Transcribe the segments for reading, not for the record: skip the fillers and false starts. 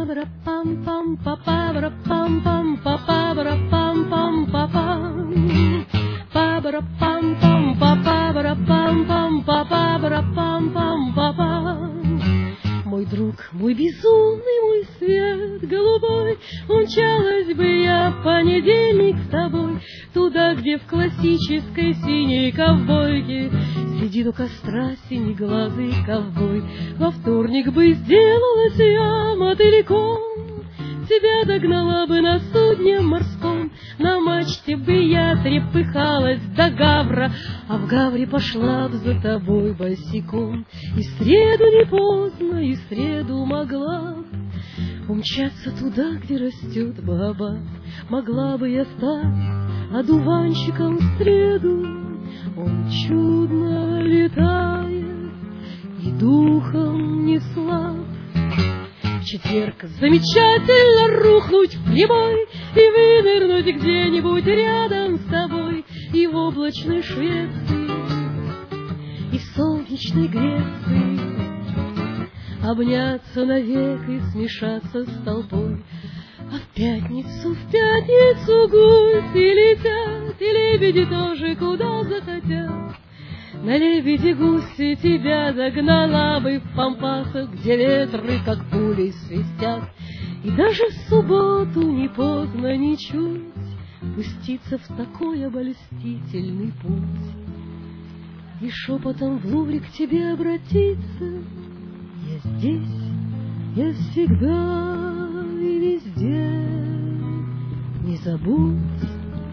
Па-ба-ра-пам-пам, па-па-ба-ра-пам-пам, па-па-ба-ра-пам-пам, па-пам. Па-ба-ра-пам-пам, па-па-ба-ра-пам-пам, па-па-ба-ра-пам-пам, па-пам. Мой друг, мой безумный, мой свет голубой, умчалась бы я в понедельник с тобой, туда, где в классической синей ковбойке сидит у костра синеглазый ковбой. Во вторник бы сделалась я мотыльком, тебя догнала бы на судне морском, на мачте бы я трепыхалась до Гавра, а в Гавре пошла б за тобой босиком. И в среду не поздно, и в среду могла б умчаться туда, где растет баобаб. Могла бы я стать одуванчиком в среду, он чудно летает и духом не слаб. В четверг замечательно рухнуть в прибой и вынырнуть где-нибудь рядом с тобой, и в облачной Швеции, и в солнечной Греции обняться навек и смешаться с толпой. А в пятницу гуси летят, и лебеди тоже куда захотят. На лебеди-гуси тебя догнала бы в пампасах, где ветры, как пули, свистят. И даже в субботу не поздно ничуть пуститься в такой обольстительный путь. И шепотом в Лувре к тебе обратиться: я здесь, я всегда и везде, не забудь.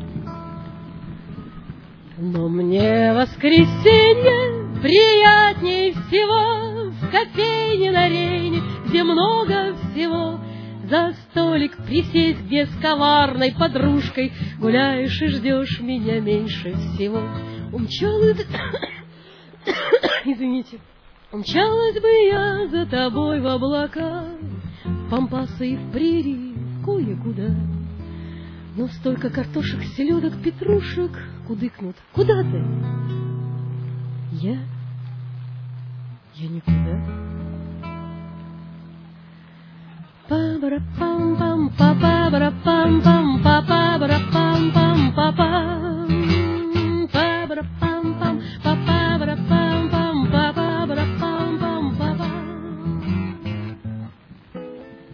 Но мне воскресенье приятнее всего в кофейне на Рейне, где много всего. За столик присесть, где с коварной подружкой гуляешь и ждешь меня меньше всего. Умчалась, извините, умчалась бы я за тобой в облака, в пампасы и в прерии, кое-куда. Но столько картошек, селедок, петрушек кудыкнут. Куда ты? Я никуда. Па-ба-ра-пам-пам, па-па-ба-ра-пам.